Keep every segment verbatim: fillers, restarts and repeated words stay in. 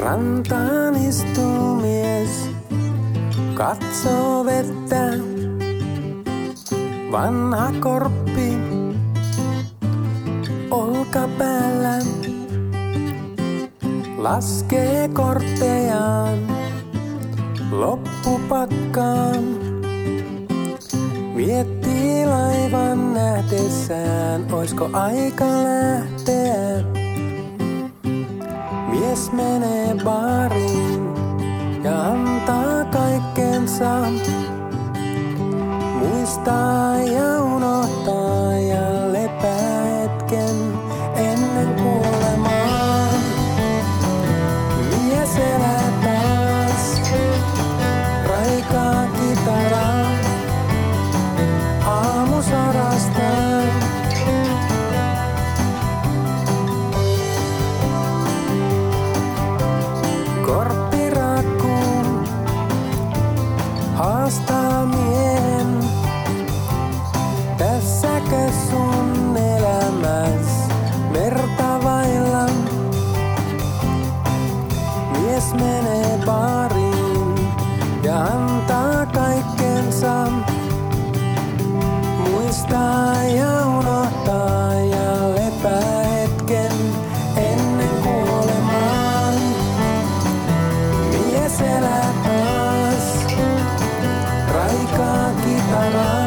Rantaan istuu mies, katsoo vettä, vanha korppi olkapäällä, laskee korttejaan loppupakkaan, miettii laivan nähdessään, oisko aika lähteä. Mies menee baariin ja antaa kaikkensa, muistaa ja unohtaa ja lepää hetken ennen kuolemaa. Mies elää taas, raikaa kitaraa, aamu sarastaa. Korppirakkuun haastaa miehen, tässäkö sun elämäs merta vailla? Mies menee baariin ja antaa kaikkensa, muistaa ja unohtaa ja lepää hetken ennen kuolemaa. Mies elää taas, raikaa kitaraa,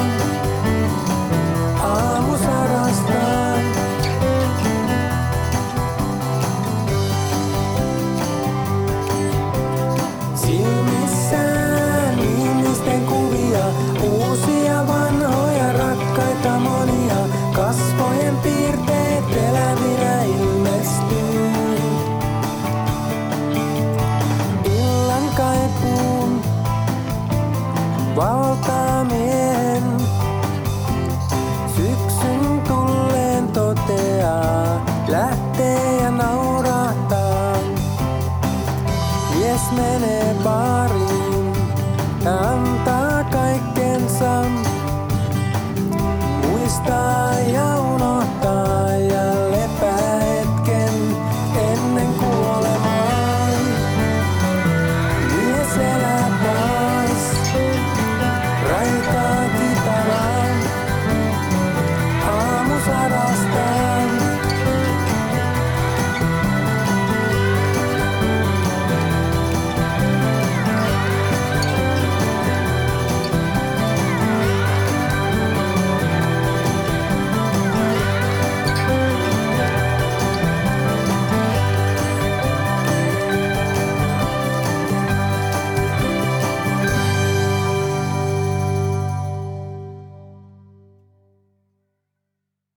aamu sarastaa. Silmissään ihmisten kuvia, uusia vanhoja rakkaita monia, kasvojen piirteet elävinä ilmestyy. Illan kaipuun valtaa miehen, syksyn tulleen toteaa, lähtee ja naurahtaa. Mies menee